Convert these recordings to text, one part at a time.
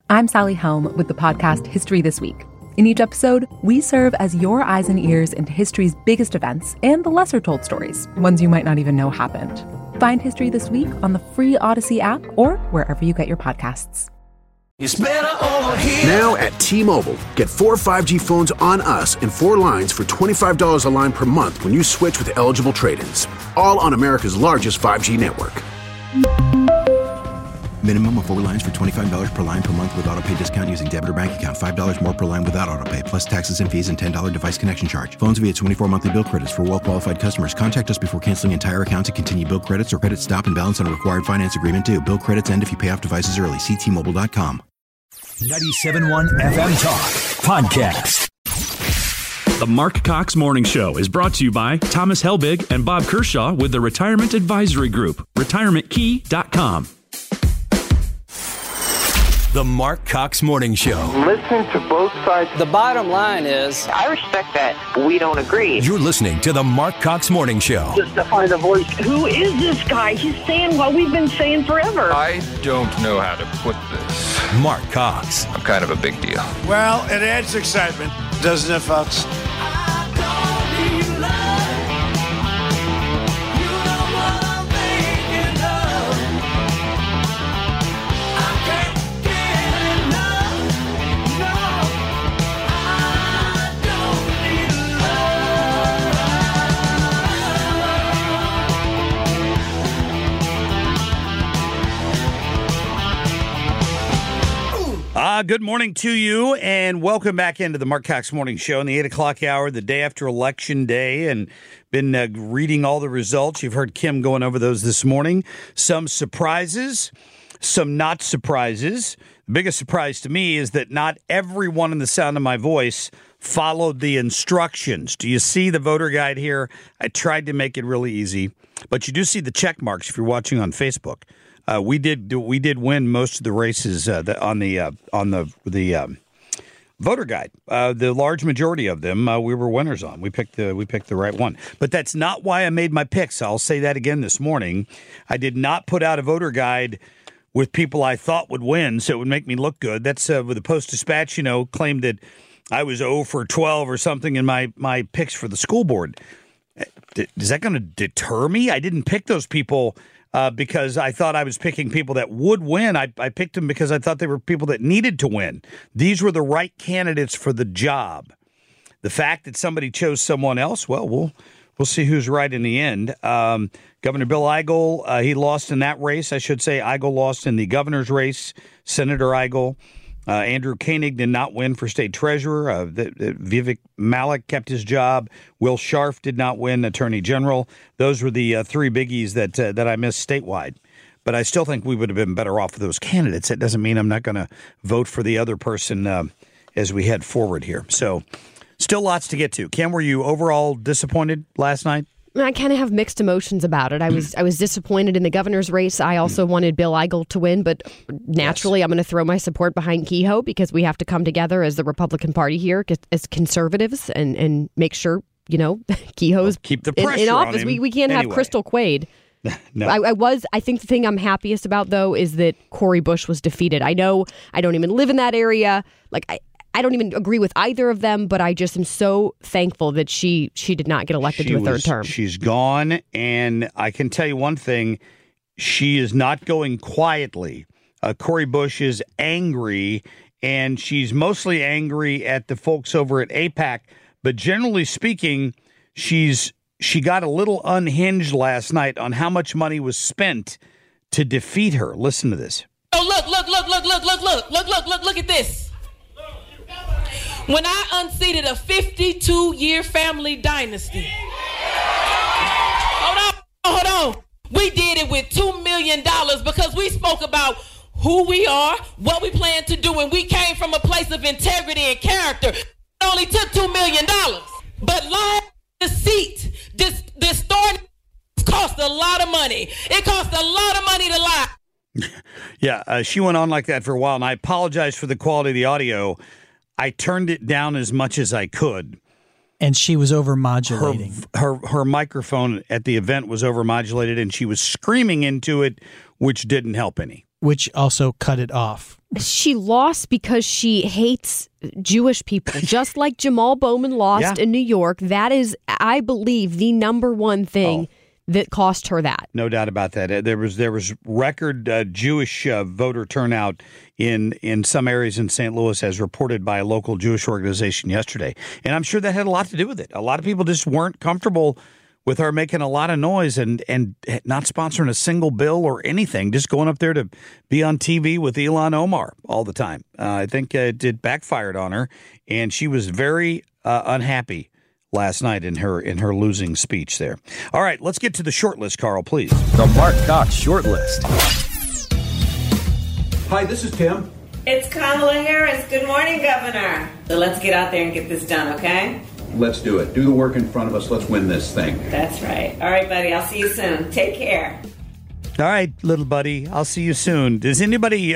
I'm Sally Helm with the podcast History This Week. In each episode, we serve as your eyes and ears into history's biggest events and the lesser-told stories, ones you might not even know happened. Find History This Week on the free Odyssey app or wherever you get your podcasts. It's better over here. Now at T-Mobile, get 4 5G phones on us and 4 lines for $25 a line per month when you switch with eligible trade-ins. All on America's largest 5G network. Minimum of 4 lines for $25 per line per month with autopay discount using debit or bank account. $5 more per line without autopay, plus taxes and fees and $10 device connection charge. Phones via 24 monthly bill credits for well-qualified customers. Contact us before canceling entire account to continue bill credits or credit stop and balance on a required finance agreement due. Bill credits end if you pay off devices early. See T-Mobile.com. 97.1 FM Talk Podcast. The Mark Cox Morning Show is brought to you by Thomas Helbig and Bob Kershaw with the Retirement Advisory Group, retirementkey.com. The Mark Cox Morning Show. Listen to both sides. The bottom line is, I respect that we don't agree. You're listening to the Mark Cox Morning Show. Just to find a voice. Who is this guy? He's saying what we've been saying forever. I don't know how to put this. Mark Cox. I'm kind of a big deal. Well, it adds excitement, doesn't it, folks? Good morning to you, and welcome back into the Mark Cox Morning Show in the 8 o'clock hour, the day after Election Day, and been reading all the results. You've heard Kim going over those this morning. Some surprises, some not surprises. The biggest surprise to me is that not everyone in the sound of my voice followed the instructions. Do you see the voter guide here? I tried to make it really easy, but you do see the check marks if you're watching on Facebook. We did win most of the races on the voter guide. The large majority of them we were winners on. We picked the right one. But that's not why I made my picks. I'll say that again this morning. I did not put out a voter guide with people I thought would win, so it would make me look good. That's with the Post-Dispatch, claimed that I was 0 for 12 or something in my picks for the school board. Is that going to deter me? I didn't pick those people because I thought I was picking people that would win. I picked them because I thought they were people that needed to win. These were the right candidates for the job. The fact that somebody chose someone else, well, we'll see who's right in the end. Governor Bill Eigel, he lost in that race. I should say Eigel lost in the governor's race. Senator Eigel. Andrew Koenig did not win for state treasurer. Vivek Malik kept his job. Will Scharf did not win attorney general. Those were the three biggies that I missed statewide. But I still think we would have been better off with those candidates. That doesn't mean I'm not going to vote for the other person as we head forward here. So still lots to get to. Cam, were you overall disappointed last night? I kind of have mixed emotions about it. I was disappointed in the governor's race. I also wanted Bill Eigel to win, but naturally I'm going to throw my support behind Kehoe because we have to come together as the Republican Party here, as conservatives, and make sure, Kehoe's keep the pressure in office. On him. We can't have Crystal Quaid. No. I think the thing I'm happiest about, though, is that Cori Bush was defeated. I know I don't even live in that area. I don't even agree with either of them, but I just am so thankful that she did not get elected to a third term. She's gone, and I can tell you one thing. She is not going quietly. Cori Bush is angry, and she's mostly angry at the folks over at AIPAC, but generally speaking, she got a little unhinged last night on how much money was spent to defeat her. Listen to this. Oh, look at this. When I unseated a 52-year family dynasty. Hold on. We did it with $2 million because we spoke about who we are, what we plan to do, and we came from a place of integrity and character. It only took $2 million. But lying, deceit, distorting cost a lot of money. It cost a lot of money to lie. Yeah, she went on like that for a while, and I apologize for the quality of the audio. I turned it down as much as I could. And she was overmodulating. Her microphone at the event was overmodulated, and she was screaming into it, which didn't help any. which also cut it off. She lost because she hates Jewish people, just like Jamal Bowman lost in New York. That is, I believe, the number one thing that cost her that. No doubt about that. There was record Jewish voter turnout in some areas in St. Louis, as reported by a local Jewish organization yesterday. And I'm sure that had a lot to do with it. A lot of people just weren't comfortable with her making a lot of noise and not sponsoring a single bill or anything, just going up there to be on TV with Ilhan Omar all the time. I think it backfired on her, and she was very unhappy last night in her losing speech there. All right, let's get to the short list, Carl, please. The Mark Cox short list. Hi, this is Tim. It's Kamala Harris. Good morning, Governor. So let's get out there and get this done, okay? Let's do it. Do the work in front of us. Let's win this thing. That's right. All right, buddy. I'll see you soon. Take care. All right, little buddy. I'll see you soon. Does anybody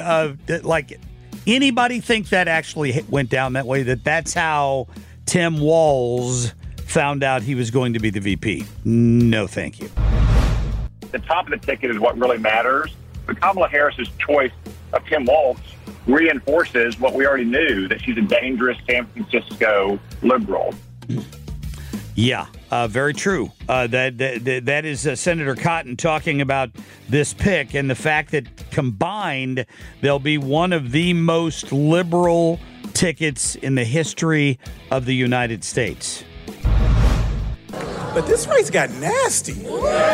think that actually went down that way? That's how Tim Walz found out he was going to be the VP? No, thank you. The top of the ticket is what really matters. But Kamala Harris's choice of Tim Walz reinforces what we already knew, that she's a dangerous San Francisco liberal. Yeah, very true. That is Senator Cotton talking about this pick and the fact that combined they'll be one of the most liberal tickets in the history of the United States. But this race got nasty.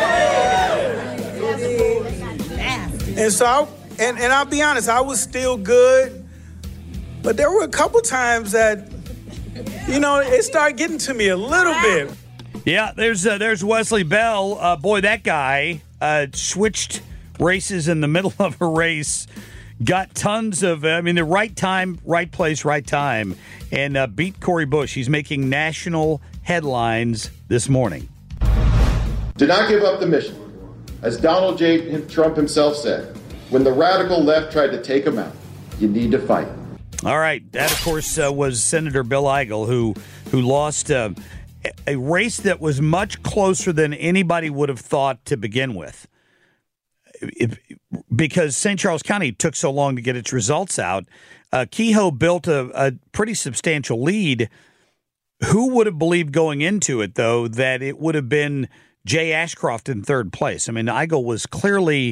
And so, and I'll be honest, I was still good, but there were a couple times that, it started getting to me a little bit. Yeah, there's Wesley Bell. Boy, that guy switched races in the middle of a race, got tons of, the right time, right place, right time, and beat Cori Bush. He's making national headlines this morning. Do not give up the mission. As Donald J. Trump himself said, when the radical left tried to take him out, you need to fight. All right. That, of course, was Senator Bill Eigel, who lost a race that was much closer than anybody would have thought to begin with. Because St. Charles County took so long to get its results out, Kehoe built a pretty substantial lead. Who would have believed going into it, though, that it would have been Jay Ashcroft in third place? I mean, Eigel was clearly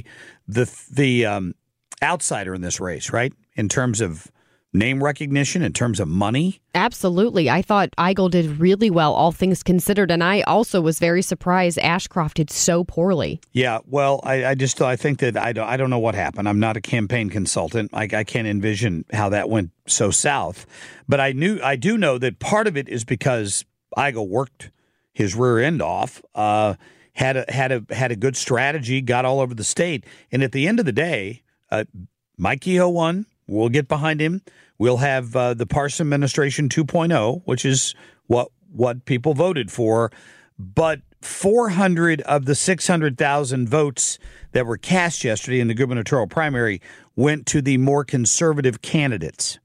the outsider in this race, right? In terms of name recognition, in terms of money? Absolutely. I thought Eigel did really well, all things considered, and I also was very surprised Ashcroft did so poorly. Yeah, well, I think that I don't know what happened. I'm not a campaign consultant. I can't envision how that went so south. But I do know that part of it is because Eigel worked his rear end off, had a good strategy, got all over the state, and at the end of the day, Mike Kehoe won. We'll get behind him. We'll have the Parson administration 2.0, which is what people voted for. But 400 of the 600,000 votes that were cast yesterday in the gubernatorial primary went to the more conservative candidates.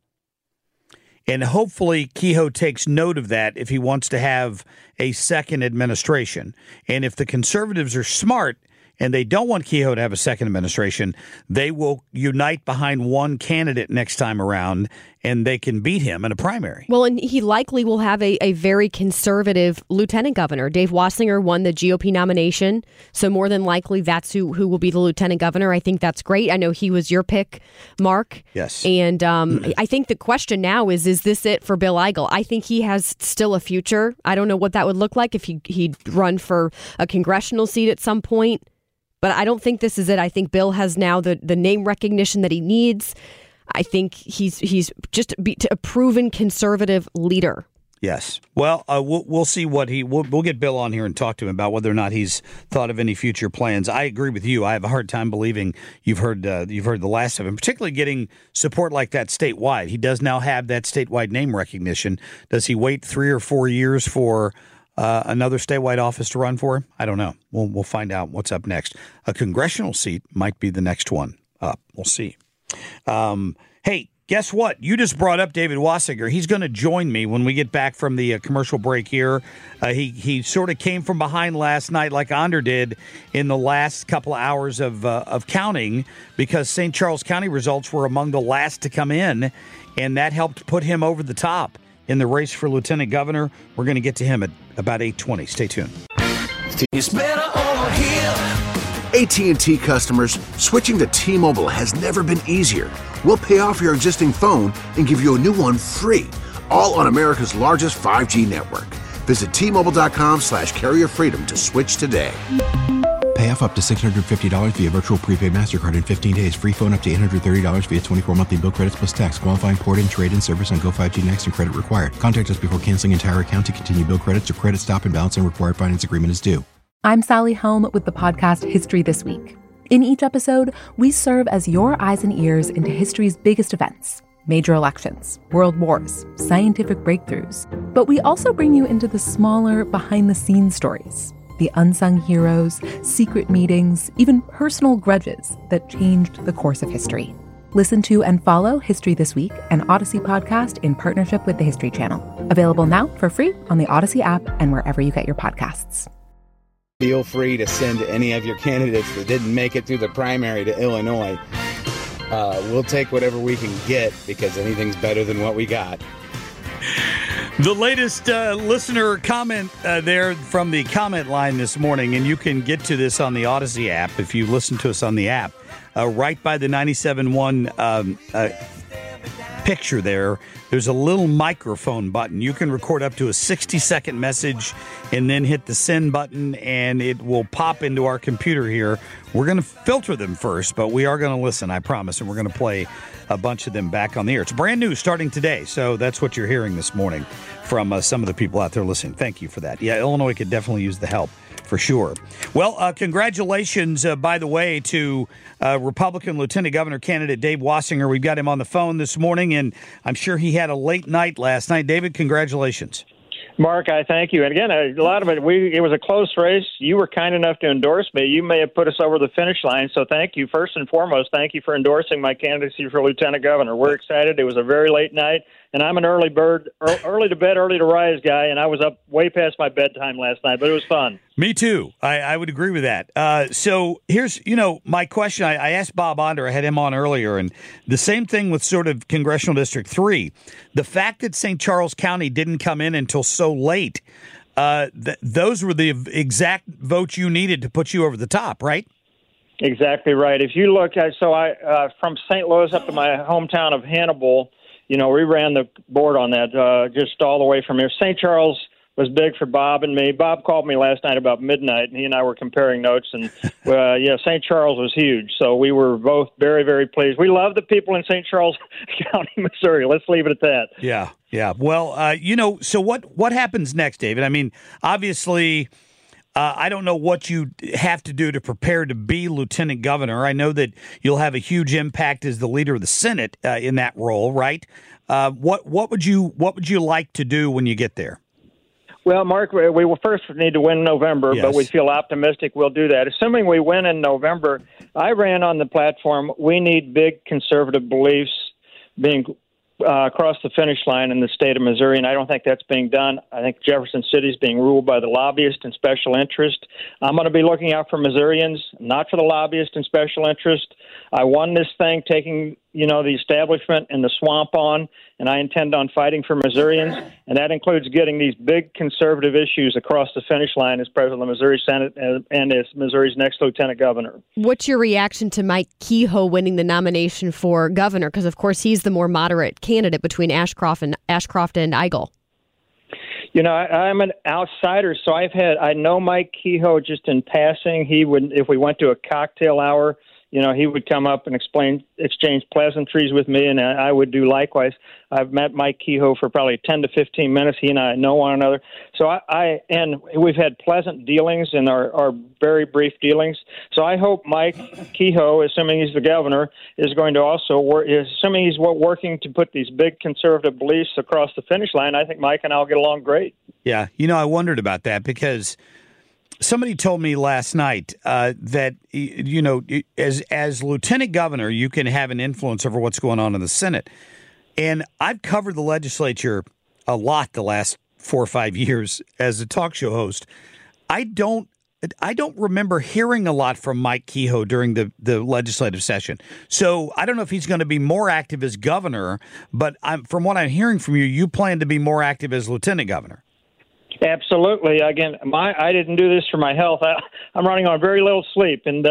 And hopefully Kehoe takes note of that if he wants to have a second administration. And if the conservatives are smart and they don't want Kehoe to have a second administration, they will unite behind one candidate next time around, and they can beat him in a primary. Well, and he likely will have a very conservative lieutenant governor. Dave Wassinger won the GOP nomination, so more than likely that's who will be the lieutenant governor. I think that's great. I know he was your pick, Mark. Yes. And I think the question now is this it for Bill Eigel? I think he has still a future. I don't know what that would look like if he'd run for a congressional seat at some point. But I don't think this is it. I think Bill has now the name recognition that he needs. I think he's just a proven conservative leader. Yes. Well, we'll see what we'll get Bill on here and talk to him about whether or not he's thought of any future plans. I agree with you. I have a hard time believing you've heard the last of him, particularly getting support like that statewide. He does now have that statewide name recognition. Does he wait 3 or 4 years for another statewide office to run for him? I don't know. We'll find out what's up next. A congressional seat might be the next one up. We'll see. Hey, guess what? You just brought up David Wassinger. He's going to join me when we get back from the commercial break here. He sort of came from behind last night like Ander did in the last couple of hours of counting, because St. Charles County results were among the last to come in, and that helped put him over the top in the race for lieutenant governor. We're going to get to him at about 8:20. Stay tuned. It's better over here. AT&T customers, switching to T-Mobile has never been easier. We'll pay off your existing phone and give you a new one free, all on America's largest 5G network. Visit T-Mobile.com/carrier freedom to switch today. Pay off up to $650 via virtual prepaid MasterCard in 15 days. Free phone up to $830 via 24 monthly bill credits plus tax. Qualifying port and trade-in service on Go 5G Next and credit required. Contact us before canceling entire account to continue bill credits or credit stop and balance and required finance agreement is due. I'm Sally Helm with the podcast History This Week. In each episode, we serve as your eyes and ears into history's biggest events, major elections, world wars, scientific breakthroughs. But we also bring you into the smaller, behind-the-scenes stories, the unsung heroes, secret meetings, even personal grudges that changed the course of history. Listen to and follow History This Week, an Odyssey podcast in partnership with the History Channel. Available now for free on the Odyssey app and wherever you get your podcasts. Feel free to send any of your candidates that didn't make it through the primary to Illinois. We'll take whatever we can get, because anything's better than what we got. The latest listener comment there from the comment line this morning, and you can get to this on the Odyssey app if you listen to us on the app. Right by the 97.1 picture there's a little microphone button. You can record up to a 60-second message and then hit the send button, and it will pop into our computer here. We're going to filter them first, but we are going to listen, I promise, and we're going to play a bunch of them back on the air. It's brand new starting today, so that's what you're hearing this morning from some of the people out there listening. Thank you for that. Yeah, Illinois could definitely use the help. For sure. Well, congratulations, by the way, to Republican Lieutenant Governor candidate Dave Wassinger. We've got him on the phone this morning, and I'm sure he had a late night last night. David, congratulations. Mark, I thank you. And again, a lot of it was a close race. You were kind enough to endorse me. You may have put us over the finish line, so thank you. First and foremost, thank you for endorsing my candidacy for Lieutenant Governor. We're excited. It was a very late night, and I'm an early bird, early to bed, early to rise guy, and I was up way past my bedtime last night, but it was fun. Me too. I would agree with that. So here's, my question. I asked Bob Onder. I had him on earlier, and the same thing with sort of Congressional District 3. The fact that St. Charles County didn't come in until so late, those were the exact votes you needed to put you over the top, right? Exactly right. If you look at, from St. Louis up to my hometown of Hannibal, we ran the board on that just all the way from here. St. Charles was big for Bob and me. Bob called me last night about midnight, and he and I were comparing notes. And, St. Charles was huge. So we were both very, very pleased. We love the people in St. Charles County, Missouri. Let's leave it at that. Yeah. Well, so what happens next, David? I mean, obviously, I don't know what you have to do to prepare to be lieutenant governor. I know that you'll have a huge impact as the leader of the Senate in that role, right? What would you like to do when you get there? Well, Mark, we will first need to win in November, but we feel optimistic we'll do that. Assuming we win in November, I ran on the platform, we need big conservative beliefs being across the finish line in the state of Missouri, and I don't think that's being done. I think Jefferson City is being ruled by the lobbyist and special interest. I'm going to be looking out for Missourians, not for the lobbyist and special interest. I won this thing taking, the establishment and the swamp on, and I intend on fighting for Missourians, and that includes getting these big conservative issues across the finish line as president of the Missouri Senate and as Missouri's next lieutenant governor. What's your reaction to Mike Kehoe winning the nomination for governor? Because, of course, he's the more moderate candidate between Ashcroft and Eigel. I'm an outsider, so I know Mike Kehoe just in passing. He would, if we went to a cocktail hour, he would come up and exchange pleasantries with me, and I would do likewise. I've met Mike Kehoe for probably 10 to 15 minutes. He and I know one another. So and we've had pleasant dealings in our very brief dealings. So I hope Mike Kehoe, assuming he's the governor, is going to also work, assuming he's working to put these big conservative beliefs across the finish line. I think Mike and I'll get along great. Yeah. I wondered about that because somebody told me last night that, as lieutenant governor, you can have an influence over what's going on in the Senate. And I've covered the legislature a lot the last 4 or 5 years as a talk show host. I don't remember hearing a lot from Mike Kehoe during the legislative session. So I don't know if he's going to be more active as governor, but from what I'm hearing from you, you plan to be more active as lieutenant governor. Absolutely. Again, I didn't do this for my health. I'm running on very little sleep, and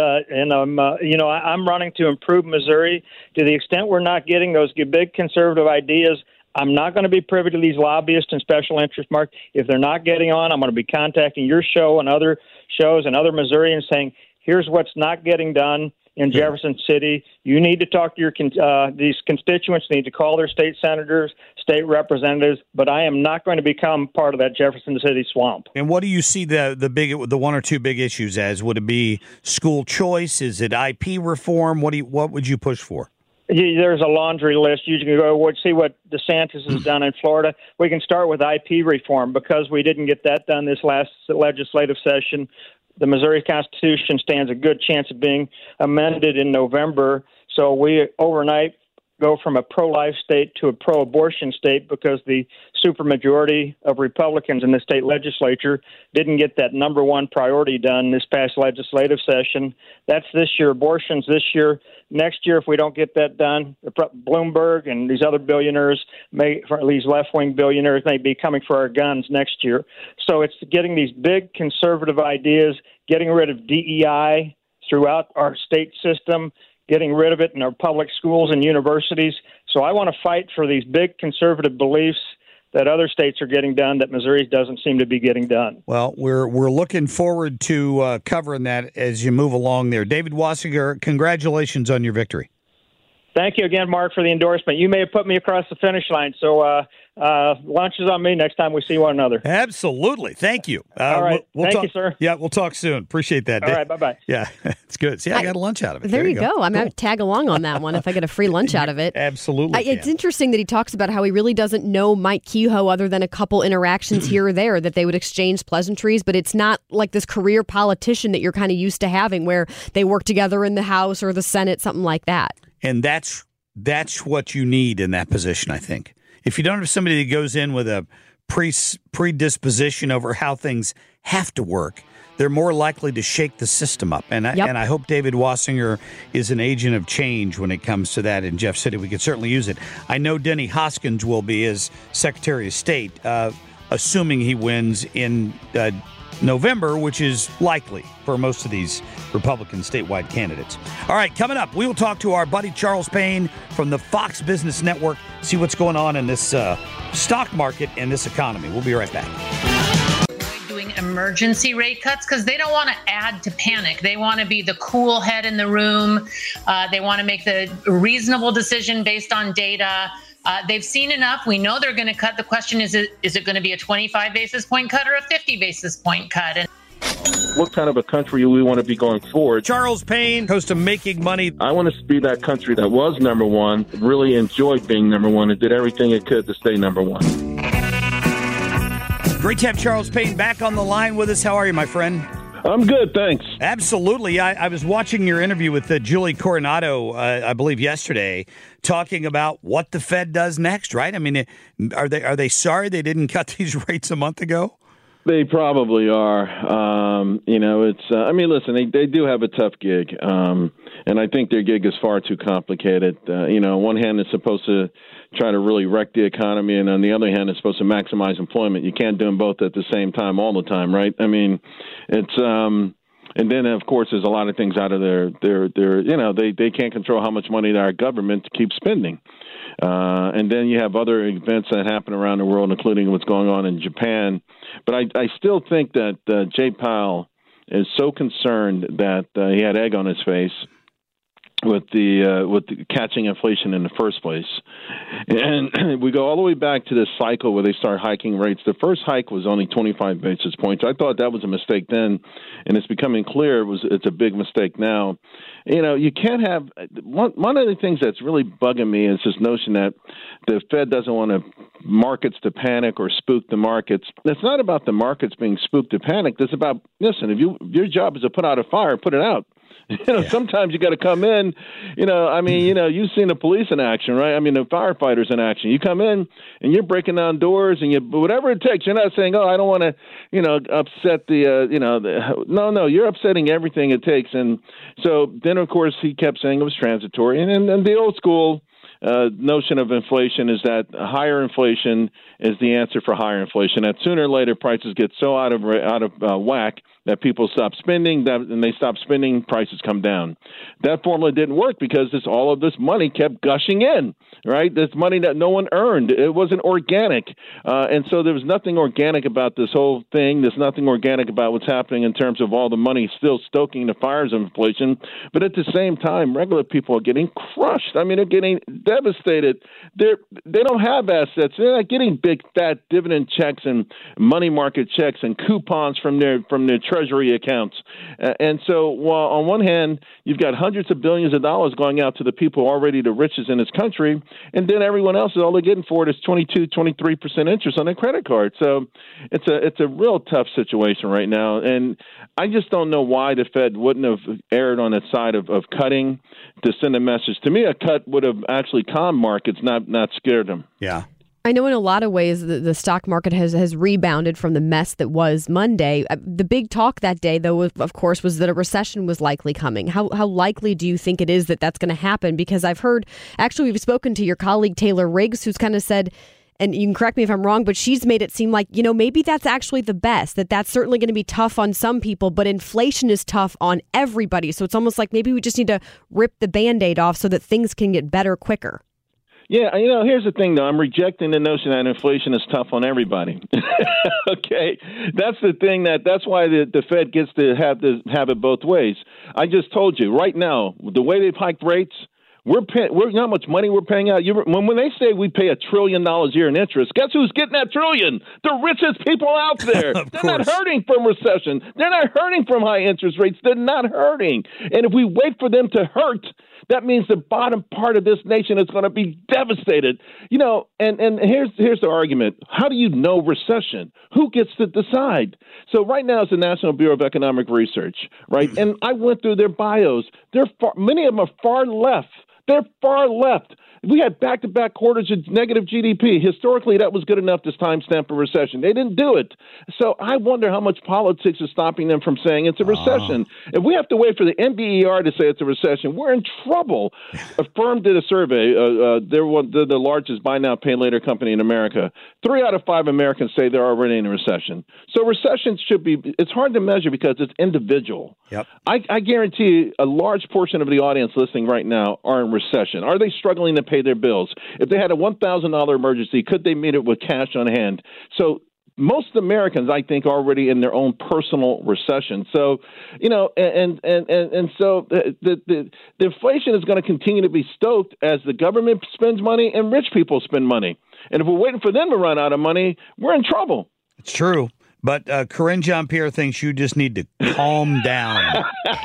I'm running to improve Missouri to the extent we're not getting those big conservative ideas. I'm not going to be privy to these lobbyists and special interest, Mark. If they're not getting on, I'm going to be contacting your show and other shows and other Missourians saying, here's what's not getting done in Jefferson City. You need to talk to your these constituents, need to call their state senators, state representatives, but I am not going to become part of that Jefferson City swamp. And what do you see the one or two big issues as? Would it be school choice? Is it IP reform? What would you push for? There's a laundry list. You can go see what DeSantis has done in Florida. We can start with IP reform because we didn't get that done this last legislative session. The Missouri Constitution stands a good chance of being amended in November. So we overnight go from a pro-life state to a pro-abortion state because the supermajority of Republicans in the state legislature didn't get that number one priority done this past legislative session. That's this year, abortions this year. Next year, if we don't get that done, Bloomberg and these other billionaires, these left-wing billionaires, may be coming for our guns next year. So it's getting these big conservative ideas, getting rid of DEI throughout our state system, getting rid of it in our public schools and universities. So I want to fight for these big conservative beliefs that other states are getting done that Missouri doesn't seem to be getting done. Well, we're looking forward to covering that as you move along there. David Wassinger, congratulations on your victory. Thank you again, Mark, for the endorsement. You may have put me across the finish line, so lunch is on me next time we see one another. Absolutely. Thank you. All right. Thank you, sir. Yeah, we'll talk soon. Appreciate that. All right, bye-bye. Yeah, it's good. See, I got a lunch out of it. There you go. I'm going to tag along on that one if I get a free lunch out of it. Absolutely. It's interesting that he talks about how he really doesn't know Mike Kehoe other than a couple interactions here or there, that they would exchange pleasantries, but it's not like this career politician that you're kind of used to having where they work together in the House or the Senate, something like that. And that's what you need in that position, I think. If you don't have somebody that goes in with a predisposition over how things have to work, they're more likely to shake the system up. And I hope David Wassinger is an agent of change when it comes to that in Jeff City. We could certainly use it. I know Denny Hoskins will be as Secretary of State, assuming he wins in November, which is likely for most of these Republican statewide candidates. All right, coming up, we will talk to our buddy Charles Payne from the Fox Business Network, see what's going on in this stock market and this economy. We'll be right back. Doing emergency rate cuts because they don't want to add to panic. They want to be the cool head in the room. They want to make the reasonable decision based on data. They've seen enough. We know they're going to cut. The question is it going to be a 25 basis point cut or a 50 basis point cut? And what kind of a country we want to be going forward. Charles Payne, host of Making Money. I want to be that country that was number one, really enjoyed being number one, and did everything it could to stay number one. Great to have Charles Payne back on the line with us. How are you, my friend? I'm good, thanks. Absolutely. I was watching your interview with Julie Coronado, I believe, yesterday, talking about what the Fed does next, right? I mean, are they sorry they didn't cut these rates a month ago? They probably are. Listen, they do have a tough gig, and I think their gig is far too complicated. On one hand, it's supposed to try to really wreck the economy, and on the other hand, it's supposed to maximize employment. You can't do them both at the same time all the time, right? I mean, it's and then of course there's a lot of things out of their they can't control how much money our government keeps spending. And then you have other events that happen around the world, including what's going on in Japan. But I still think that Jay Powell is so concerned that he had egg on his face with the catching inflation in the first place. And we go all the way back to this cycle where they start hiking rates. The first hike was only 25 basis points. I thought that was a mistake then, and it's becoming clear it's a big mistake now. You can't have one of the things that's really bugging me is this notion that the Fed doesn't want markets to panic or spook the markets. It's not about the markets being spooked to panic. It's about, listen, if your job is to put out a fire, put it out. Sometimes you got to come in, you've seen the police in action, right? I mean, the firefighters in action. You come in and you're breaking down doors and whatever it takes. You're not saying, I don't want to, upset no, you're upsetting everything it takes. And so then, of course, he kept saying it was transitory. And the old school notion of inflation is that higher inflation is the answer for higher inflation. That sooner or later prices get so out of whack that people stop spending, and they stop spending, prices come down. That formula didn't work because all of this money kept gushing in, right? This money that no one earned. It wasn't organic. And so there was nothing organic about this whole thing. There's nothing organic about what's happening in terms of all the money still stoking the fires of inflation. But at the same time, regular people are getting crushed. I mean, they're getting devastated. They don't have assets. They're not getting big, fat dividend checks and money market checks and coupons from their treasury accounts. And so while on one hand, you've got hundreds of billions of dollars going out to the people already the richest in this country, and then everyone else is all they're getting for it is 22, 23% interest on their credit card. So it's a real tough situation right now. And I just don't know why the Fed wouldn't have erred on the side of cutting to send a message. To me, a cut would have actually calmed markets, not scared them. Yeah. I know in a lot of ways the stock market has rebounded from the mess that was Monday. The big talk that day, though, of course, was that a recession was likely coming. How likely do you think it is that that's going to happen? Because I've heard, actually, we've spoken to your colleague Taylor Riggs, who's kind of said, and you can correct me if I'm wrong, but she's made it seem like, maybe that's actually the best, that's certainly going to be tough on some people, but inflation is tough on everybody. So it's almost like maybe we just need to rip the Band-Aid off so that things can get better quicker. Yeah, here's the thing, though. I'm rejecting the notion that inflation is tough on everybody. Okay, that's the thing. That's why the Fed gets to have it both ways. I just told you right now, the way they've hiked rates, we're how much money we're paying out. When they say we pay $1 trillion a year in interest, guess who's getting that trillion? The richest people out there. They're not hurting from recession. They're not hurting from high interest rates. They're not hurting. And if we wait for them to hurt, that means the bottom part of this nation is going to be devastated. And here's the argument. How do you know recession? Who gets to decide? So right now it's the National Bureau of Economic Research, right? And I went through their bios. Many of them are far left. They're far left. We had back-to-back quarters of negative GDP. Historically, that was good enough to timestamp a recession. They didn't do it. So I wonder how much politics is stopping them from saying it's a recession. If we have to wait for the NBER to say it's a recession, we're in trouble. A firm did a survey. They're the largest buy now, pay later company in America. 3 out of 5 Americans say they're already in a recession. So recessions it's hard to measure because it's individual. Yep. I guarantee you a large portion of the audience listening right now are in recession. Are they struggling to pay their bills? If they had a $1,000 emergency, could they meet it with cash on hand? So most Americans, I think, are already in their own personal recession. So, and so the inflation is going to continue to be stoked as the government spends money and rich people spend money. And if we're waiting for them to run out of money, we're in trouble. It's true. But Karine Jean-Pierre thinks you just need to calm down.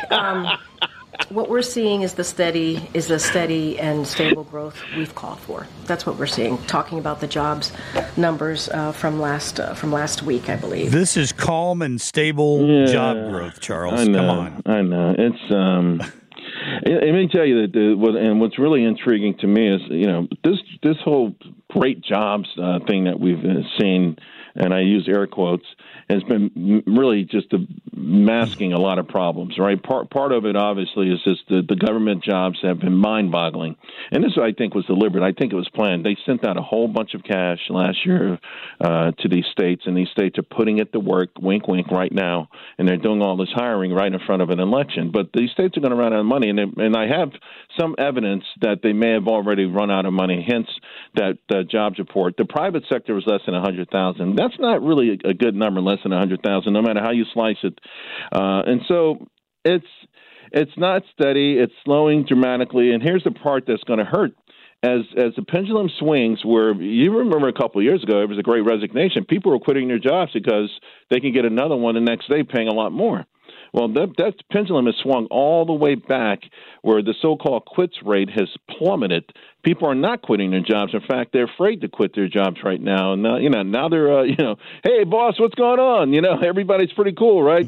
What we're seeing is the steady and stable growth we've called for. That's what we're seeing. Talking about the jobs numbers from last week, I believe. This is calm and stable job growth, Charles. I know, come on. I know. It's let me tell you that what's really intriguing to me is this whole great jobs thing that we've seen, and I use air quotes, has been really just masking a lot of problems, right? Part of it, obviously, is just the government jobs have been mind-boggling. And this, I think, was deliberate. I think it was planned. They sent out a whole bunch of cash last year to these states, and these states are putting it to work, wink, wink, right now, and they're doing all this hiring right in front of an election. But these states are going to run out of money, and I have some evidence that they may have already run out of money, hence that jobs report. The private sector was less than 100,000. That's not really a good number, less than 100,000, no matter how you slice it. And so it's not steady. It's slowing dramatically. And here's the part that's going to hurt. As the pendulum swings, where you remember a couple of years ago, it was a great resignation. People were quitting their jobs because they can get another one the next day paying a lot more. Well, that pendulum has swung all the way back where the so-called quits rate has plummeted. People are not quitting their jobs. In fact, they're afraid to quit their jobs right now. And now they're, hey, boss, what's going on? Everybody's pretty cool, right?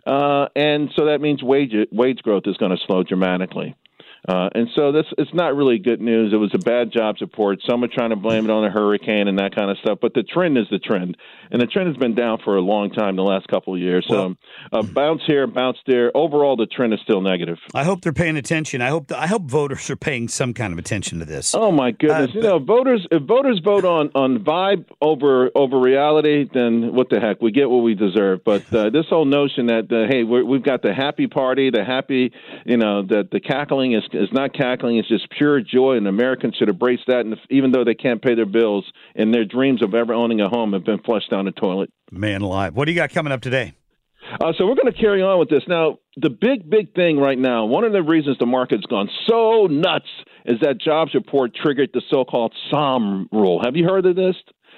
And so that means wage growth is going to slow dramatically. And so it's not really good news. It was a bad jobs report. Some are trying to blame it on a hurricane and that kind of stuff. But the trend is the trend. And the trend has been down for a long time, the last couple of years. So bounce here, bounce there. Overall, the trend is still negative. I hope they're paying attention. I hope voters are paying some kind of attention to this. Oh, my goodness. If voters vote on vibe over reality, then what the heck? We get what we deserve. But this whole notion that, hey, we've got the happy party, the happy, that the cackling is not cackling. It's just pure joy, and Americans should embrace that. And even though they can't pay their bills and their dreams of ever owning a home have been flushed down the toilet. Man alive. What do you got coming up today? So we're going to carry on with this. Now, the big thing right now, one of the reasons the market's gone so nuts is that jobs report triggered the so-called SOM rule. Have you heard of this?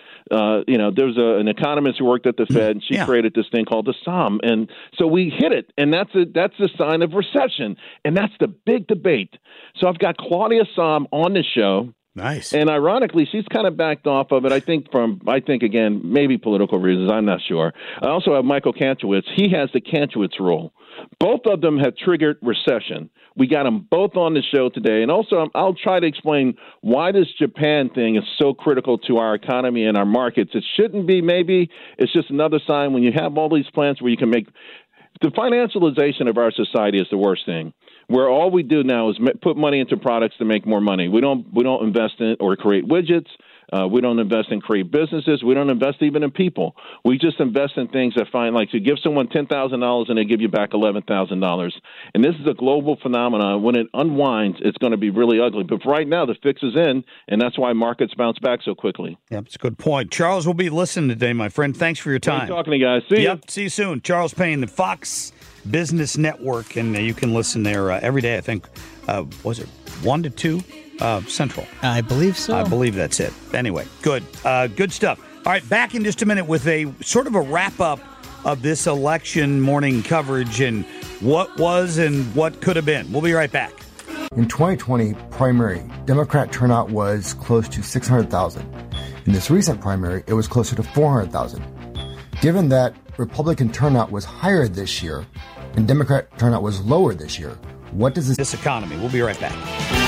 There's an economist who worked at the Fed, and she created this thing called the SOM. And so we hit it, and that's a sign of recession. And that's the big debate. So I've got Claudia Sahm on the show. Nice. And ironically, she's kind of backed off of it. I think again, maybe political reasons. I'm not sure. I also have Michael Kantrowitz. He has the Kantrowitz rule. Both of them have triggered recession. We got them both on the show today. And also, I'll try to explain why this Japan thing is so critical to our economy and our markets. It shouldn't be. Maybe it's just another sign when you have all these plants where you can make the financialization of our society is the worst thing. Where all we do now is put money into products to make more money. We don't invest in it or create widgets. We don't invest in create businesses. We don't invest even in people. We just invest in things that you give someone $10,000 and they give you back $11,000. And this is a global phenomenon. When it unwinds, it's going to be really ugly. But for right now, the fix is in, and that's why markets bounce back so quickly. Yep, that's a good point. Charles will be listening today, my friend. Thanks for your time. Great talking to you guys. See you. See you soon. Charles Payne, the Fox Business Network, and you can listen there every day. I think was it 1 to 2 Central? I believe so. I believe that's it. Anyway, good stuff. All right, back in just a minute with a sort of a wrap up of this election morning coverage and what was and what could have been. We'll be right back. In 2020 primary, Democrat turnout was close to 600,000. In this recent primary, it was closer to 400,000. Given that Republican turnout was higher this year and Democrat turnout was lower this year, what does this economy? We'll be right back.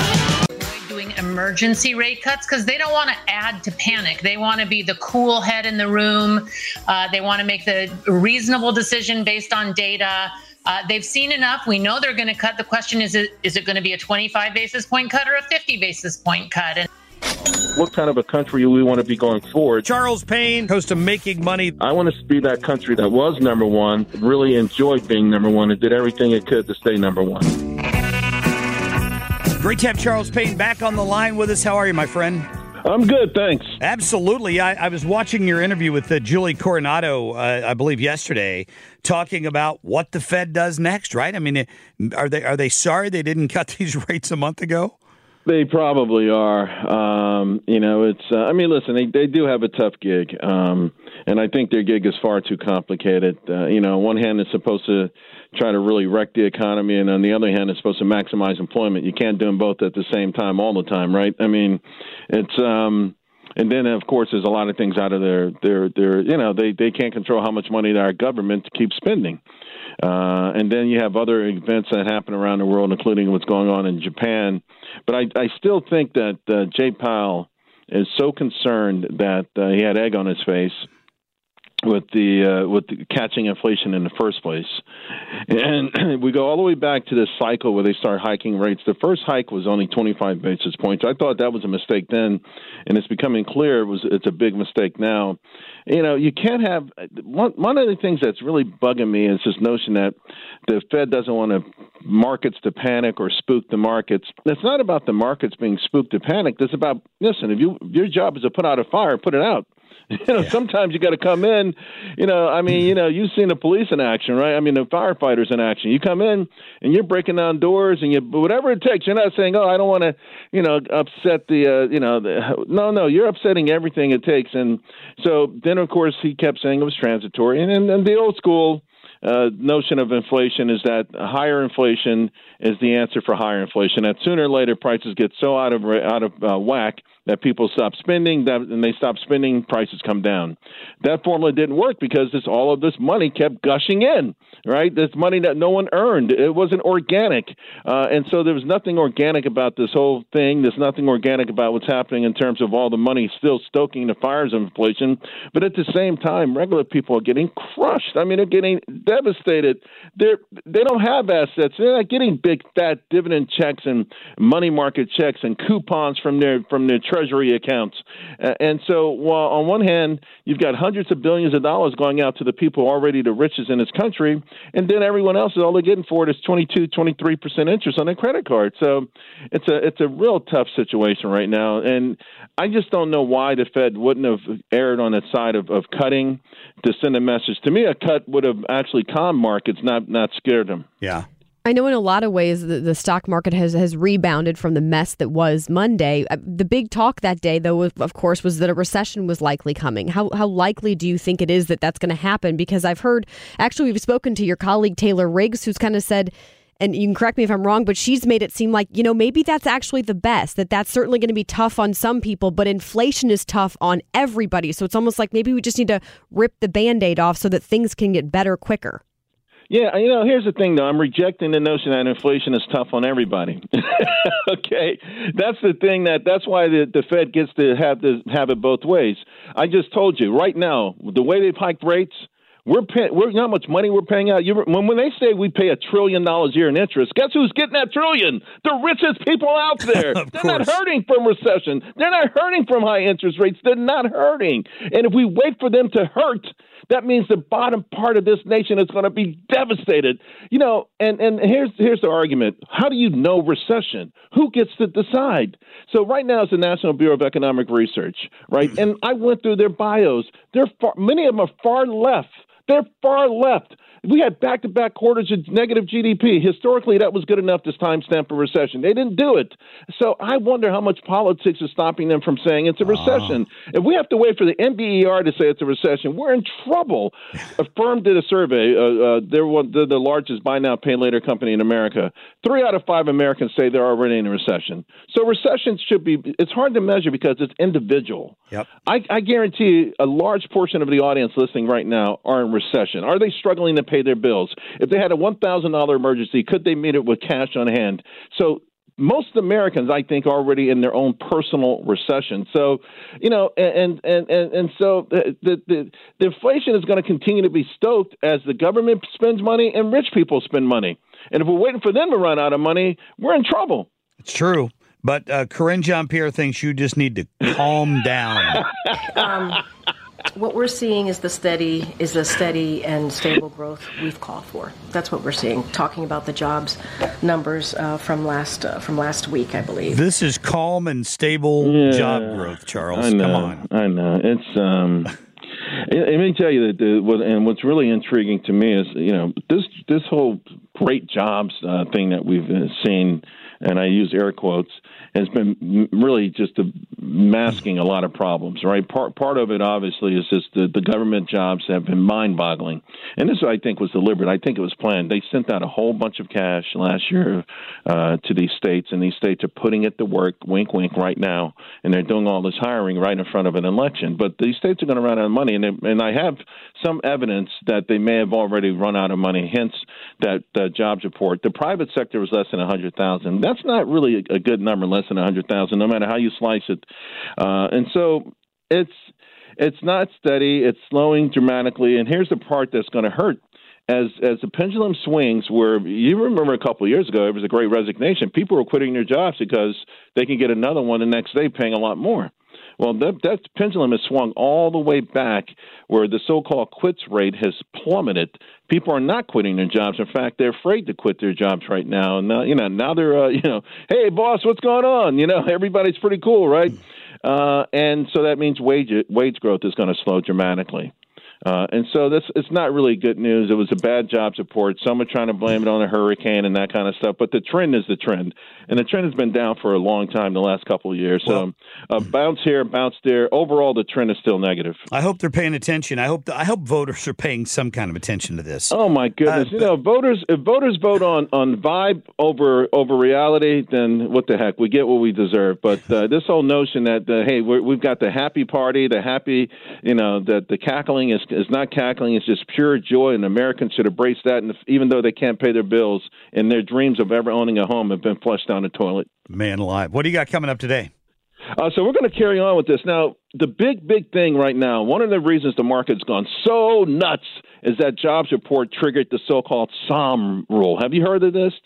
Doing emergency rate cuts because they don't want to add to panic. They want to be the cool head in the room. They want to make the reasonable decision based on data. They've seen enough. We know they're going to cut. The question is it going to be a 25 basis point cut or a 50 basis point cut? And what kind of a country we want to be going forward. Charles Payne, host of Making Money. I want to be that country that was number one, really enjoyed being number one, and did everything it could to stay number one. Great to have Charles Payne back on the line with us. How are you, my friend? I'm good, thanks. Absolutely. I was watching your interview with Julie Coronado, I believe, yesterday, talking about what the Fed does next, right? I mean, are they sorry they didn't cut these rates a month ago? They probably are. Listen, they do have a tough gig, and I think their gig is far too complicated. On one hand, it's supposed to try to really wreck the economy, and on the other hand, it's supposed to maximize employment. You can't do them both at the same time all the time, right? I mean, it's and then of course there's a lot of things out of their they can't control how much money our government keeps spending. And then you have other events that happen around the world, including what's going on in Japan. But I still think that Jay Powell is so concerned that he had egg on his face with the catching inflation in the first place. And we go all the way back to this cycle where they start hiking rates. The first hike was only 25 basis points. I thought that was a mistake then, and it's becoming clear it's a big mistake now. You can't have one of the things that's really bugging me is this notion that the Fed doesn't want markets to panic or spook the markets. It's not about the markets being spooked to panic. It's about, listen, if your job is to put out a fire, put it out. Sometimes you got to come in, you've seen the police in action, right? I mean, the firefighters in action. You come in and you're breaking down doors and whatever it takes. You're not saying, I don't want to, upset no, you're upsetting everything it takes. And so then, of course, he kept saying it was transitory. And the old school notion of inflation is that higher inflation is the answer for higher inflation. That sooner or later prices get so out of whack that people stop spending, and they stop spending, prices come down. That formula didn't work because all of this money kept gushing in, right? This money that no one earned. It wasn't organic. And so there was nothing organic about this whole thing. There's nothing organic about what's happening in terms of all the money still stoking the fires of inflation. But at the same time, regular people are getting crushed. I mean, they're getting devastated. They don't have assets. They're not getting big, fat dividend checks and money market checks and coupons from their treasury accounts. And so while on one hand, you've got hundreds of billions of dollars going out to the people already the richest in this country, and then everyone else, all they're getting for it is 22-23% interest on their credit card. So it's a real tough situation right now. And I just don't know why the Fed wouldn't have erred on the side of cutting to send a message. To me, a cut would have actually calmed markets, not scared them. Yeah. I know in a lot of ways the stock market has rebounded from the mess that was Monday. The big talk that day, though, of course, was that a recession was likely coming. How likely do you think it is that that's going to happen? Because I've heard, actually, we've spoken to your colleague Taylor Riggs, who's kind of said, and you can correct me if I'm wrong, but she's made it seem like, maybe that's actually the best, that's certainly going to be tough on some people, but inflation is tough on everybody. So it's almost like maybe we just need to rip the Band-Aid off so that things can get better quicker. Yeah, here's the thing, though. I'm rejecting the notion that inflation is tough on everybody. Okay, that's the thing. That's why the Fed gets to have it both ways. I just told you right now, the way they've hiked rates, we're you know how much money we're paying out. When they say we pay $1 trillion a year in interest, guess who's getting that trillion? The richest people out there. They're not hurting from recession. They're not hurting from high interest rates. They're not hurting. And if we wait for them to hurt, that means the bottom part of this nation is going to be devastated. And here's the argument. How do you know recession? Who gets to decide? So right now it's the National Bureau of Economic Research, right? And I went through their bios. Many of them are far left. They're far left. We had back-to-back quarters of negative GDP. Historically, that was good enough to timestamp a recession. They didn't do it. So I wonder how much politics is stopping them from saying it's a recession. If we have to wait for the NBER to say it's a recession, we're in trouble. A firm did a survey. They're the largest buy now, pay later company in America. 3 out of 5 Americans say they're already in a recession. So recessions it's hard to measure because it's individual. Yep. I guarantee a large portion of the audience listening right now are in recession. Are they struggling to pay their bills? If they had a $1,000 emergency, could they meet it with cash on hand? So most Americans, I think, are already in their own personal recession. So, and so the inflation is going to continue to be stoked as the government spends money and rich people spend money. And if we're waiting for them to run out of money, we're in trouble. It's true. But Karine Jean-Pierre thinks you just need to calm down. What we're seeing is the steady and stable growth we've called for. That's what we're seeing. Talking about the jobs numbers from last week, I believe. This is calm and stable job growth, Charles. I know, Come on. I know. It's let me tell you that what's really intriguing to me is this whole great jobs thing that we've seen, and I use air quotes, has been really just masking a lot of problems, right? Part of it, obviously, is just the government jobs have been mind-boggling. And this, I think, was deliberate. I think it was planned. They sent out a whole bunch of cash last year to these states, and these states are putting it to work, wink, wink, right now, and they're doing all this hiring right in front of an election. But these states are going to run out of money, and I have some evidence that they may have already run out of money, hence that jobs report. The private sector was less than 100,000. That's not really a good number, less than 100,000, no matter how you slice it. And so it's not steady. It's slowing dramatically. And here's the part that's going to hurt. As the pendulum swings, where you remember a couple of years ago, it was a great resignation. People were quitting their jobs because they can get another one the next day paying a lot more. Well, that pendulum has swung all the way back where the so-called quits rate has plummeted. People are not quitting their jobs. In fact, they're afraid to quit their jobs right now. And now they're, hey, boss, what's going on? Everybody's pretty cool, right? And so that means wage growth is going to slow dramatically. And so it's not really good news. It was a bad jobs report. Some are trying to blame it on a hurricane and that kind of stuff. But the trend is the trend. And the trend has been down for a long time, the last couple of years. So bounce here, bounce there. Overall, the trend is still negative. I hope they're paying attention. I hope voters are paying some kind of attention to this. Oh, my goodness. If voters vote on vibe over reality, then what the heck? We get what we deserve. But this whole notion that, hey, we've got the happy party, the happy, that the cackling is not cackling. It's just pure joy, and Americans should embrace that. And even though they can't pay their bills and their dreams of ever owning a home have been flushed down the toilet. Man alive. What do you got coming up today? So we're going to carry on with this. Now, the big thing right now, one of the reasons the market's gone so nuts is that jobs report triggered the so-called SOM rule. Have you heard of this?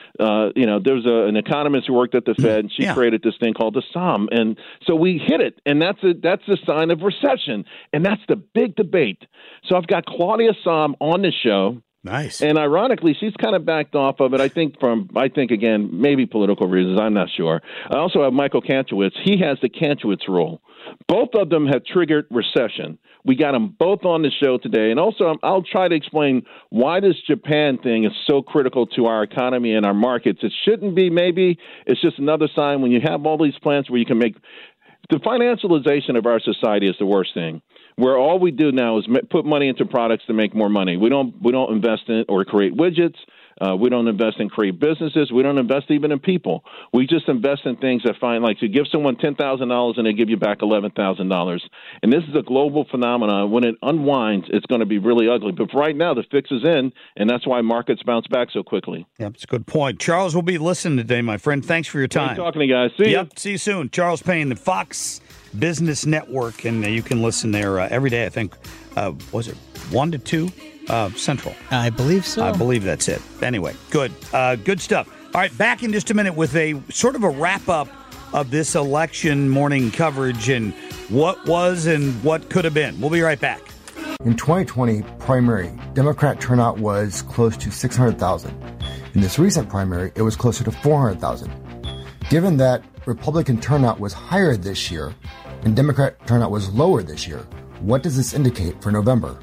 There's an economist who worked at the Fed, and she created this thing called the SOM. And so we hit it, and that's a sign of recession. And that's the big debate. So I've got Claudia Sahm on the show. Nice. And ironically, she's kind of backed off of it, I think, again, maybe political reasons. I'm not sure. I also have Michael Kantrowitz. He has the Kantrowitz rule. Both of them have triggered recession. We got them both on the show today. And also, I'll try to explain why this Japan thing is so critical to our economy and our markets. It shouldn't be, maybe. It's just another sign when you have all these plans where you can make – the financialization of our society is the worst thing, where all we do now is put money into products to make more money. We don't invest in or create widgets. We don't invest in create businesses. We don't invest even in people. We just invest in things that you give someone $10,000 and they give you back $11,000. And this is a global phenomenon. When it unwinds, it's going to be really ugly. But for right now, the fix is in, and that's why markets bounce back so quickly. Yeah, that's a good point. Charles will be listening today, my friend. Thanks for your time. Great talking to you guys. See you. See you soon. Charles Payne, the Fox Business Network, and you can listen there every day. I think, was it 1 to 2? Central. I believe so. I believe that's it. Anyway, good stuff. All right, back in just a minute with a sort of a wrap-up of this election morning coverage and what was and what could have been. We'll be right back. In 2020 primary, Democrat turnout was close to 600,000. In this recent primary, it was closer to 400,000. Given that Republican turnout was higher this year and Democrat turnout was lower this year, what does this indicate for November?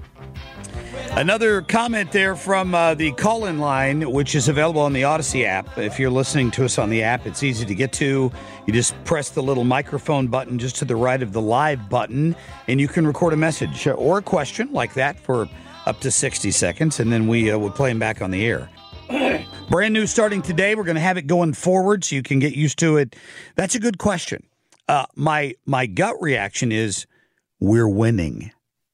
Another comment there from the call-in line, which is available on the Odyssey app. If you're listening to us on the app, it's easy to get to. You just press the little microphone button just to the right of the live button, and you can record a message or a question like that for up to 60 seconds, and then we will play them back on the air. Brand new starting today. We're going to have it going forward so you can get used to it. That's a good question. My gut reaction is we're winning.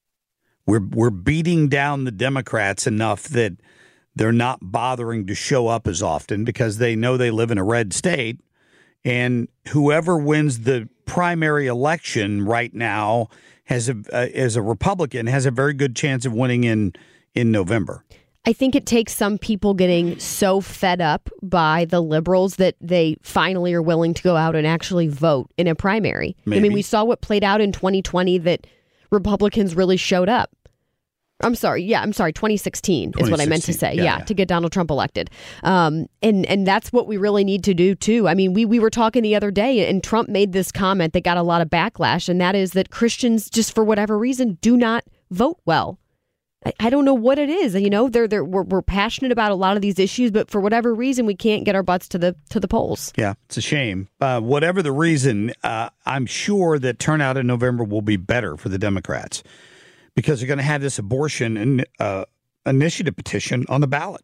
We're beating down the Democrats enough that they're not bothering to show up as often because they know they live in a red state. And whoever wins the primary election right now as a Republican has a very good chance of winning in November. I think it takes some people getting so fed up by the liberals that they finally are willing to go out and actually vote in a primary. Maybe. I mean, we saw what played out in 2020 that Republicans really showed up. I'm sorry, 2016 is what I meant to say. Yeah, to get Donald Trump elected. And that's what we really need to do, too. I mean, we were talking the other day, and Trump made this comment that got a lot of backlash, and that is that Christians, just for whatever reason, do not vote well. I don't know what it is. You know, we're passionate about a lot of these issues, but for whatever reason, we can't get our butts to the polls. Yeah, it's a shame. Whatever the reason, I'm sure that turnout in November will be better for the Democrats because they're going to have this abortion initiative petition on the ballot.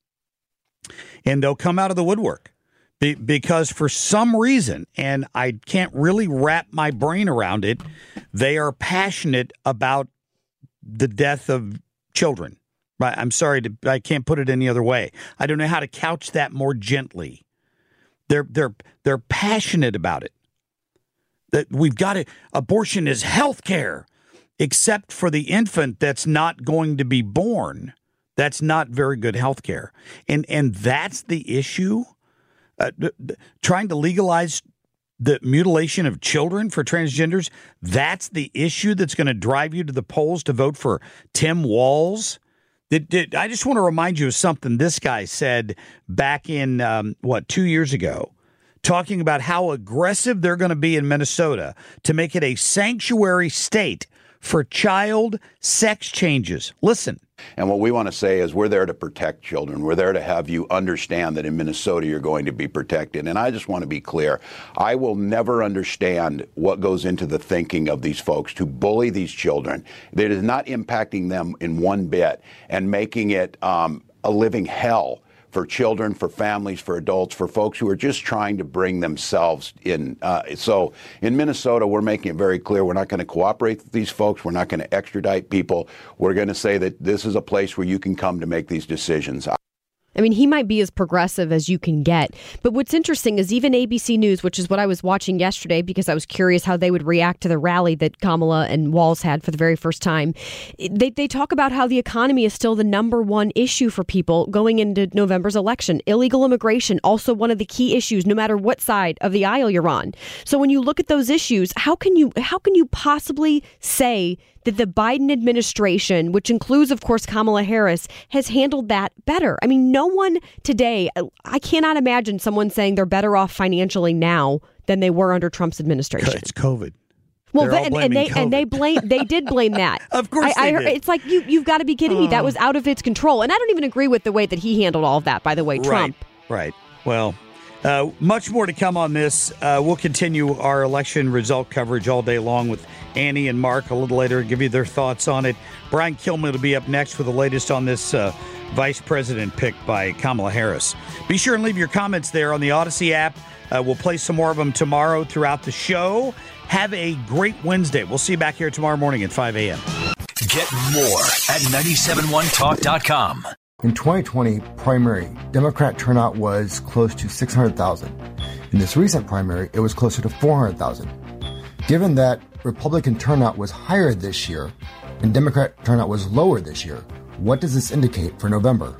And they'll come out of the woodwork because for some reason, and I can't really wrap my brain around it, they are passionate about the death of children. Right? I'm sorry, I can't put it any other way. I don't know how to couch that more gently. They're passionate about it. That we've got it. Abortion is health care, except for the infant that's not going to be born. That's not very good health care. And that's the issue. Trying to legalize the mutilation of children for transgenders, that's the issue that's going to drive you to the polls to vote for Tim Walz. I just want to remind you of something this guy said back in, 2 years ago, talking about how aggressive they're going to be in Minnesota to make it a sanctuary state for child sex changes. Listen. And what we want to say is we're there to protect children. We're there to have you understand that in Minnesota you're going to be protected. And I just want to be clear. I will never understand what goes into the thinking of these folks to bully these children. That is not impacting them in one bit and making it a living hell for children, for families, for adults, for folks who are just trying to bring themselves in. So in Minnesota, we're making it very clear we're not going to cooperate with these folks. We're not going to extradite people. We're going to say that this is a place where you can come to make these decisions. I mean, he might be as progressive as you can get. But what's interesting is even ABC News, which is what I was watching yesterday because I was curious how they would react to the rally that Kamala and Walz had for the very first time. They talk about how the economy is still the number one issue for people going into November's election. Illegal immigration, also one of the key issues, no matter what side of the aisle you're on. So when you look at those issues, how can you possibly say that the Biden administration, which includes, of course, Kamala Harris, has handled that better? I mean, no one today, I cannot imagine someone saying they're better off financially now than they were under Trump's administration. It's COVID. Well, they did blame that. Of course they did. It's like, you've got to be kidding me. That was out of its control. And I don't even agree with the way that he handled all of that, by the way, Trump. Right. Well, much more to come on this. We'll continue our election result coverage all day long with Annie and Mark a little later, give you their thoughts on it. Brian Kilmeade will be up next with the latest on this vice president pick by Kamala Harris. Be sure and leave your comments there on the Odyssey app. We'll play some more of them tomorrow throughout the show. Have a great Wednesday. We'll see you back here tomorrow morning at 5 a.m. Get more at 971talk.com. In 2020 primary, Democrat turnout was close to 600,000. In this recent primary, it was closer to 400,000. Given that Republican turnout was higher this year and Democrat turnout was lower this year, what does this indicate for November?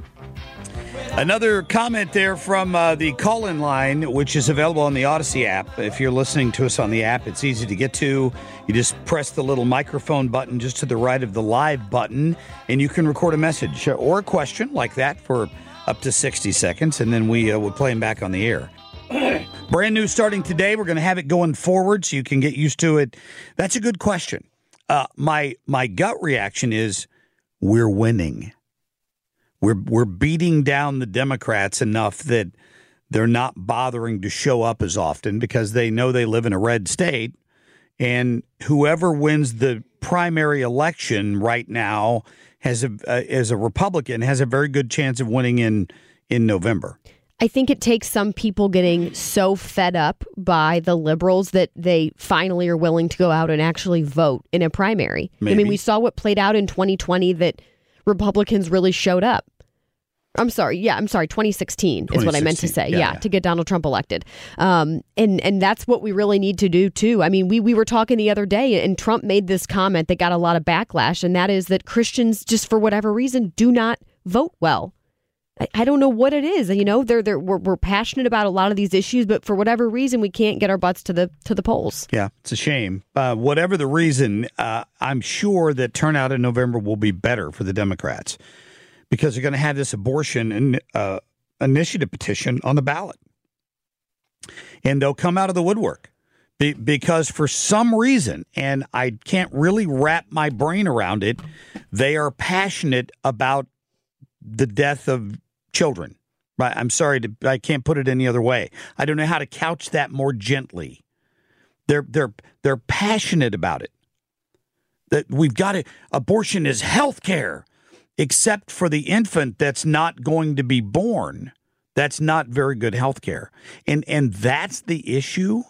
Another comment there from the call-in line, which is available on the Odyssey app. If you're listening to us on the app, it's easy to get to. You just press the little microphone button just to the right of the live button, and you can record a message or a question like that for up to 60 seconds, and then we will play them back on the air. Brand new starting today. We're going to have it going forward so you can get used to it. That's a good question. My gut reaction is we're winning. We're beating down the Democrats enough that they're not bothering to show up as often because they know they live in a red state. And whoever wins the primary election right now as a Republican has a very good chance of winning in November. I think it takes some people getting so fed up by the liberals that they finally are willing to go out and actually vote in a primary. Maybe. I mean, we saw what played out in 2020 that Republicans really showed up. I'm sorry, 2016 is what I meant to say. Yeah, to get Donald Trump elected. And that's what we really need to do, too. I mean, we were talking the other day, and Trump made this comment that got a lot of backlash, and that is that Christians, just for whatever reason, do not vote well. I don't know what it is. You know, we're passionate about a lot of these issues, but for whatever reason, we can't get our butts to the polls. Yeah, it's a shame. Whatever the reason, I'm sure that turnout in November will be better for the Democrats because they're going to have this abortion initiative petition on the ballot. And they'll come out of the woodwork because for some reason, and I can't really wrap my brain around it, they are passionate about the death of children. I'm sorry, I can't put it any other way. I don't know how to couch that more gently. They're passionate about it. That we've got it. Abortion is health care, except for the infant that's not going to be born. That's not very good health care. And that's the issue.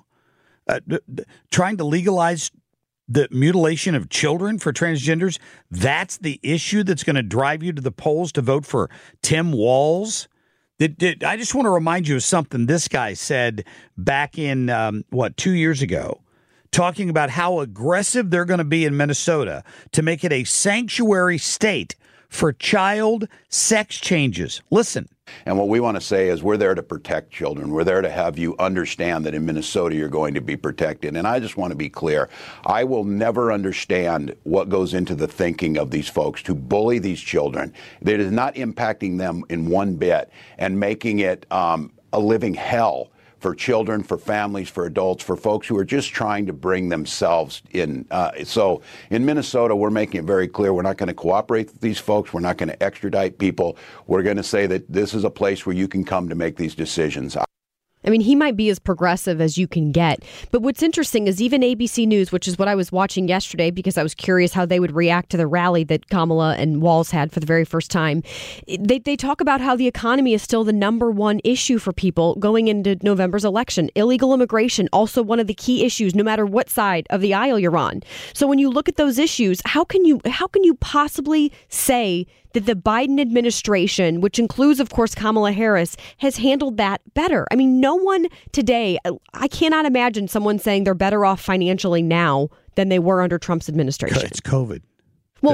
Trying to legalize the mutilation of children for transgenders, that's the issue that's going to drive you to the polls to vote for Tim Walz. I just want to remind you of something this guy said back in, 2 years ago, talking about how aggressive they're going to be in Minnesota to make it a sanctuary state for child sex changes. Listen. And what we want to say is we're there to protect children. We're there to have you understand that in Minnesota you're going to be protected. And I just want to be clear. I will never understand what goes into the thinking of these folks to bully these children. That is not impacting them in one bit and making it a living hell for children, for families, for adults, for folks who are just trying to bring themselves in. So in Minnesota, we're making it very clear we're not going to cooperate with these folks. We're not going to extradite people. We're going to say that this is a place where you can come to make these decisions. I mean, he might be as progressive as you can get. But what's interesting is even ABC News, which is what I was watching yesterday because I was curious how they would react to the rally that Kamala and Walz had for the very first time. They talk about how the economy is still the number one issue for people going into November's election. Illegal immigration, also one of the key issues, no matter what side of the aisle you're on. So when you look at those issues, how can you possibly say that the Biden administration, which includes, of course, Kamala Harris, has handled that better? I mean, no one today, I cannot imagine someone saying they're better off financially now than they were under Trump's administration. It's COVID. Well,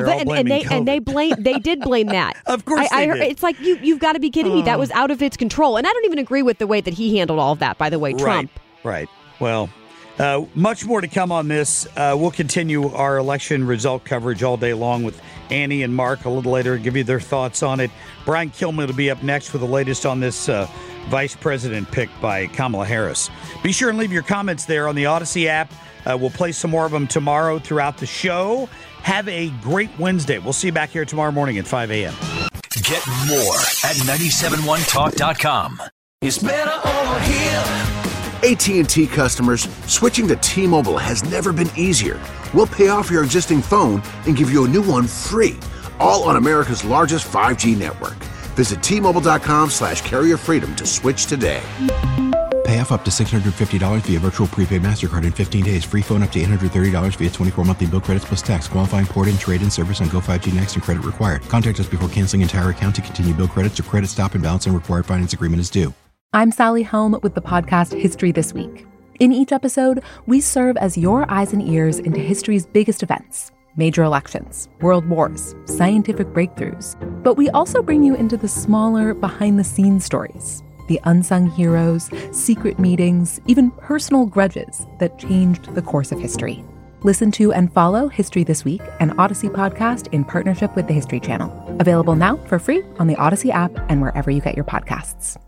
they did blame that. Of course they did. It's like, you've got to be kidding me. That was out of its control. And I don't even agree with the way that he handled all of that, by the way, Trump. Right. Well, much more to come on this. We'll continue our election result coverage all day long with Annie and Mark a little later, give you their thoughts on it. Brian Kilmeade will be up next for the latest on this vice president pick by Kamala Harris. Be sure and leave your comments there on the Odyssey app. We'll play some more of them tomorrow throughout the show. Have a great Wednesday. We'll see you back here tomorrow morning at 5 a.m. Get more at 971talk.com. It's better over here. AT&T customers, switching to T-Mobile has never been easier. We'll pay off your existing phone and give you a new one free, all on America's largest 5G network. Visit T-Mobile.com/carrier freedom to switch today. Pay off up to $650 via virtual prepaid MasterCard in 15 days. Free phone up to $830 via 24 monthly bill credits plus tax. Qualifying port and trade-in service on Go 5G Next and credit required. Contact us before canceling entire account to continue bill credits or credit stop and balance and required finance agreement is due. I'm Sally Helm with the podcast History This Week. In each episode, we serve as your eyes and ears into history's biggest events, major elections, world wars, scientific breakthroughs. But we also bring you into the smaller, behind-the-scenes stories, the unsung heroes, secret meetings, even personal grudges that changed the course of history. Listen to and follow History This Week, an Odyssey podcast in partnership with the History Channel. Available now for free on the Odyssey app and wherever you get your podcasts.